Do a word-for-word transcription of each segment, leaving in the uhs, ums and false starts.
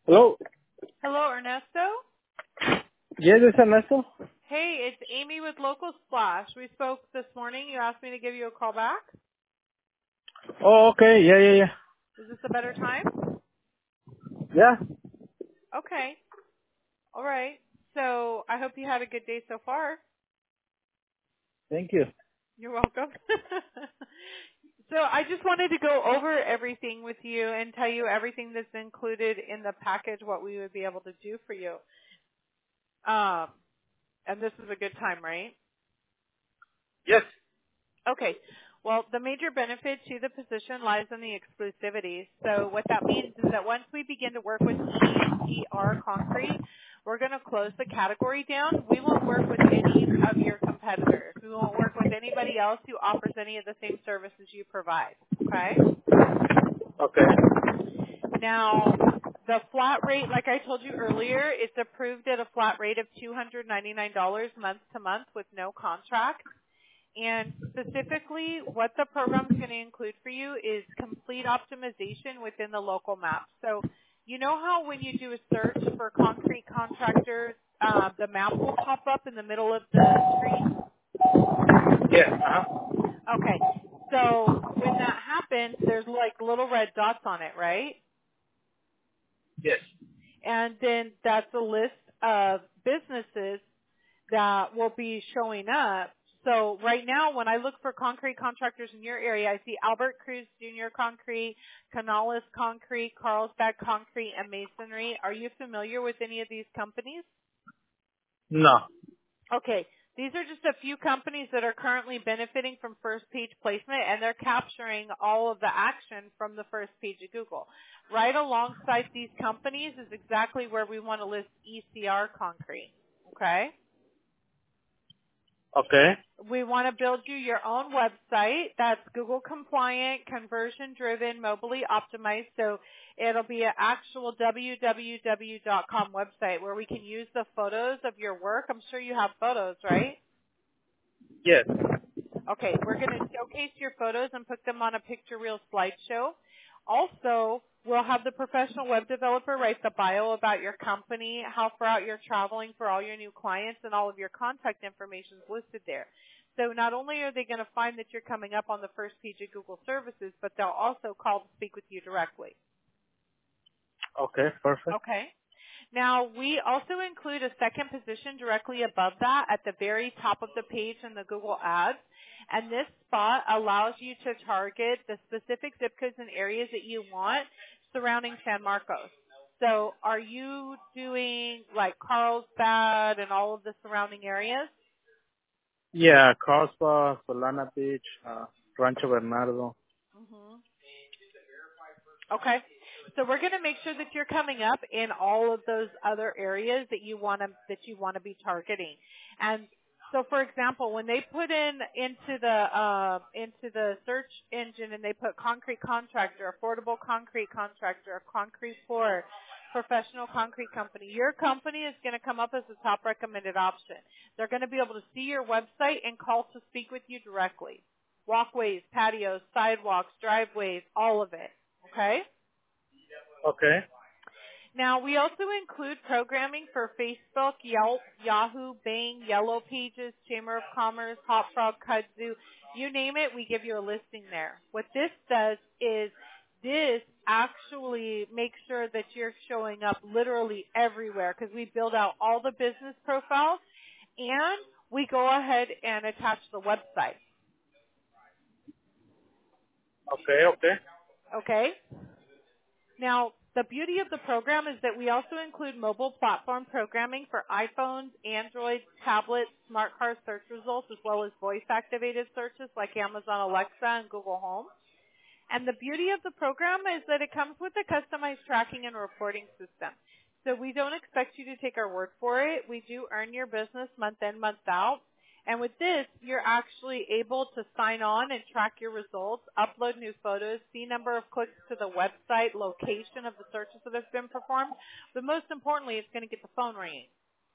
Hello. Hello, Ernesto. Yes, this is Ernesto. Hey, it's Amy with Local Splash. We spoke this morning. You asked me to give you a call back. Oh, okay. Yeah, yeah, yeah. Is this a better time? Yeah. Okay. All right. So I hope you had a good day so far. Thank you. You're welcome. So I just wanted to go over everything with you and tell you everything that's included in the package, what we would be able to do for you. Um, and this is a good time, right? Yes. Okay. Well, the major benefit to the position lies in the exclusivity. So what that means is that once we begin to work with E C R Concrete, we're going to close the category down. We won't work with any of your competitors. We won't work with anybody else who offers any of the same services you provide. Okay? Okay. Now, the flat rate, like I told you earlier, it's approved at a flat rate of two hundred ninety-nine dollars month to month with no contract. And specifically, what the program is going to include for you is complete optimization within the local map. So you know how when you do a search for concrete contractors, uh, the map will pop up in the middle of the screen? Yes. Uh-huh. Okay. So when that happens, there's like little red dots on it, right? Yes. And then that's a list of businesses that will be showing up. So right now, when I look for concrete contractors in your area, I see Albert Cruz Junior Concrete, Canales Concrete, Carlsbad Concrete, and Masonry. Are you familiar with any of these companies? No. Okay. These are just a few companies that are currently benefiting from first page placement, and they're capturing all of the action from the first page of Google. Right alongside these companies is exactly where we want to list E C R Concrete. Okay? Okay. We want to build you your own website that's Google compliant, conversion driven, mobilely optimized. So it'll be an actual w w w dot com website where we can use the photos of your work. I'm sure you have photos, right? Yes. Okay, we're going to showcase your photos and put them on a picture reel slideshow. Also, we'll have the professional web developer write the bio about your company, how far out you're traveling for all your new clients, and all of your contact information is listed there. So not only are they going to find that you're coming up on the first page of Google Services, but they'll also call to speak with you directly. Okay. Perfect. Okay? Now, we also include a second position directly above that at the very top of the page in the Google Ads. And this spot allows you to target the specific zip codes and areas that you want surrounding San Marcos. So are you doing like Carlsbad and all of the surrounding areas? Yeah. Carlsbad, Solana Beach, uh, Rancho Bernardo. hmm Okay. So we're going to make sure that you're coming up in all of those other areas that you want to that you want to be targeting. And so, for example, when they put in into the uh, into the search engine and they put concrete contractor, affordable concrete contractor, concrete pour, professional concrete company, your company is going to come up as the top recommended option. They're going to be able to see your website and call to speak with you directly. Walkways, patios, sidewalks, driveways, all of it. Okay? Okay. Now, we also include programming for Facebook, Yelp, Yahoo, Bing, Yellow Pages, Chamber of Commerce, Hot Frog, Kudzu. You name it, we give you a listing there. What this does is this actually makes sure that you're showing up literally everywhere because we build out all the business profiles and we go ahead and attach the website. Okay. Okay. Okay? Now, the beauty of the program is that we also include mobile platform programming for iPhones, Android, tablets, smart car search results, as well as voice-activated searches like Amazon Alexa and Google Home. And the beauty of the program is that it comes with a customized tracking and reporting system. So we don't expect you to take our word for it. We do earn your business month in, month out. And with this, you're actually able to sign on and track your results, upload new photos, see number of clicks to the website, location of the searches that have been performed. But most importantly, it's going to get the phone ringing.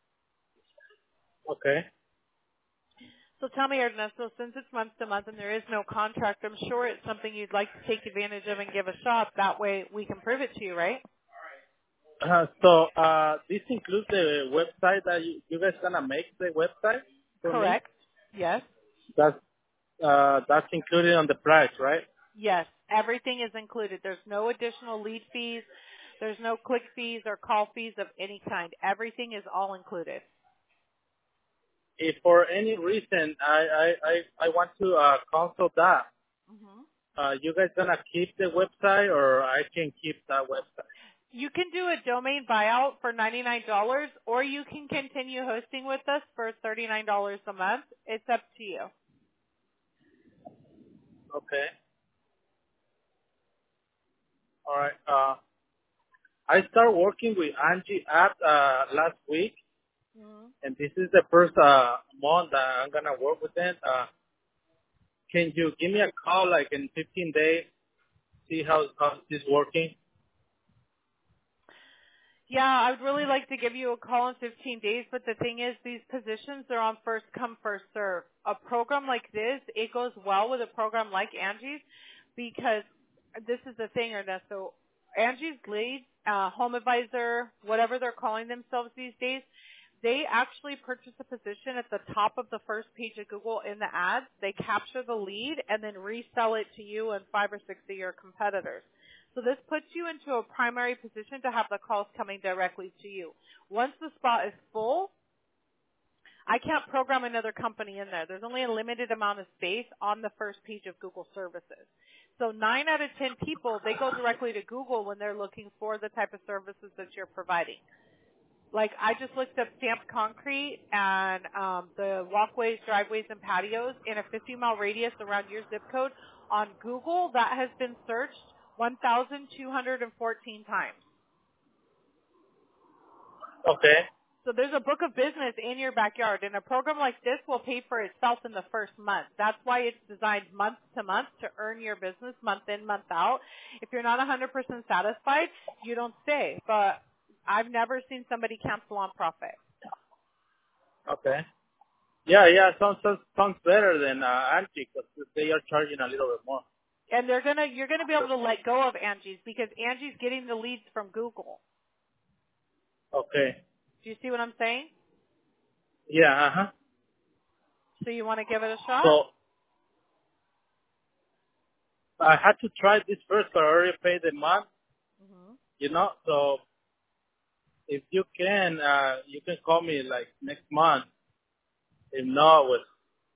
Okay. So tell me, Ernesto, since it's month to month and there is no contract, I'm sure it's something you'd like to take advantage of and give a shot. That way we can prove it to you, right? Uh, so uh, this includes the website that you, you guys gonna make the website for me. Correct. Yes. That's uh, that's included on the price, right? Yes. Everything is included. There's no additional lead fees. There's no click fees or call fees of any kind. Everything is all included. If for any reason I I I, I want to uh, cancel that, hmm uh, you guys gonna keep the website, or I can keep that website? You can do a domain buyout for ninety-nine dollars, or you can continue hosting with us for thirty-nine dollars a month. It's up to you. Okay. All right. Uh, I started working with Angie app uh, last week, Mhm. and this is the first uh, month that I'm gonna work with them. Uh, can you give me a call like in fifteen days, see how how this working? Yeah, I would really like to give you a call in fifteen days, but the thing is these positions are on first come, first serve. A program like this, it goes well with a program like Angie's because this is the thing, Ernesto. Angie's leads, uh, home advisor, whatever they're calling themselves these days, they actually purchase a position at the top of the first page of Google in the ads. They capture the lead and then resell it to you and five or six of your competitors. So this puts you into a primary position to have the calls coming directly to you. Once the spot is full, I can't program another company in there. There's only a limited amount of space on the first page of Google services. So nine out of ten people, they go directly to Google when they're looking for the type of services that you're providing. Like I just looked up stamped concrete and um, the walkways, driveways, and patios in a fifty mile radius around your zip code on Google. That has been searched one thousand two hundred fourteen times. Okay. So there's a book of business in your backyard, and a program like this will pay for itself in the first month. That's why it's designed month to month to earn your business month in, month out. If you're not one hundred percent satisfied, you don't stay. But I've never seen somebody cancel on profit. Okay. Yeah, yeah. Sounds sounds, sounds better than uh, Angie because they are charging a little bit more. And they're gonna, you're gonna be able to let go of Angie's because Angie's getting the leads from Google. Okay. Do you see what I'm saying? Yeah. Uh huh. So you want to give it a shot? So I had to try this first. So I already paid the month, hmm you know. So if you can, uh, you can call me like next month. If not, with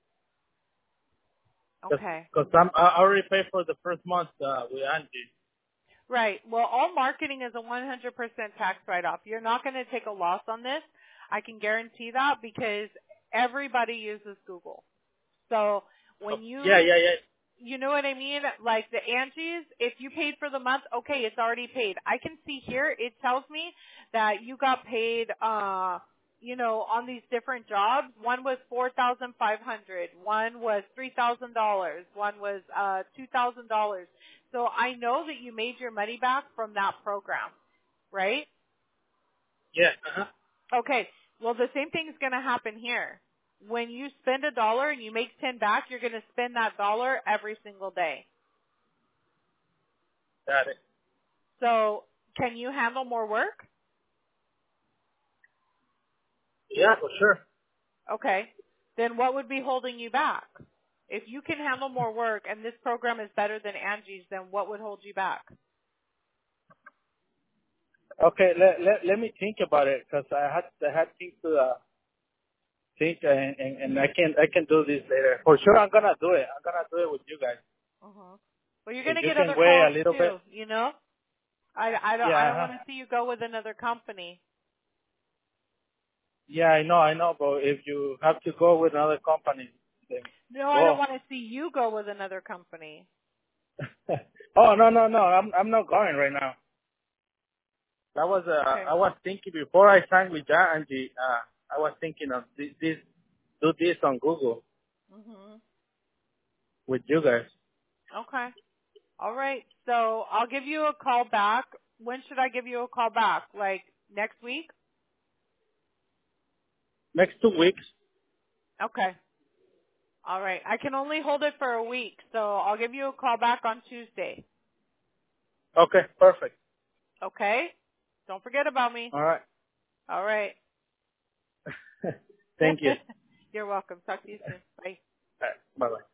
Okay. because I'm I already paid for the first month uh, with Angie. Right. Well, all marketing is a one hundred percent tax write-off. You're not going to take a loss on this. I can guarantee that because everybody uses Google. So Oh, when yeah, you, yeah, yeah. you know what I mean? Like the Angie's, if you paid for the month, okay, it's already paid. I can see here, it tells me that you got paid, uh, you know, on these different jobs. One was four thousand five hundred dollars. One was three thousand dollars. One was, uh, two thousand dollars. So I know that you made your money back from that program, right? Yeah. Uh-huh. Okay. Well, the same thing is going to happen here. When you spend a dollar and you make ten back, you're going to spend that dollar every single day. Got it. So can you handle more work? Yeah, for sure. Okay. Then what would be holding you back? If you can handle more work and this program is better than Angie's, then what would hold you back? Okay, let let, let me think about it because I had I had things to uh, think and, and and I can I can do this later. For sure, I'm gonna do it. I'm gonna do it with you guys. Uh-huh. Well, you're going If to you get can other wait calls a little bit. too, you know? I, I don't, I Yeah. don't Uh-huh. want to see you go with another company. Yeah, I know, I know. But if you have to go with another company, then No, I don't go. want to see you go with another company. Oh no no no! I'm I'm not going right now. That was uh, Okay. I was thinking before I signed with John Angie. Uh, I was thinking of this, this do this on Google Mhm. with you guys. Okay. All right. So I'll give you a call back. When should I give you a call back? Like next week? Next two weeks. Okay. All right. I can only hold it for a week, so I'll give you a call back on Tuesday. Okay, perfect. Okay? Don't forget about me. All right. All right. Thank you. You're welcome. Talk to you soon. Bye. All right. Bye-bye.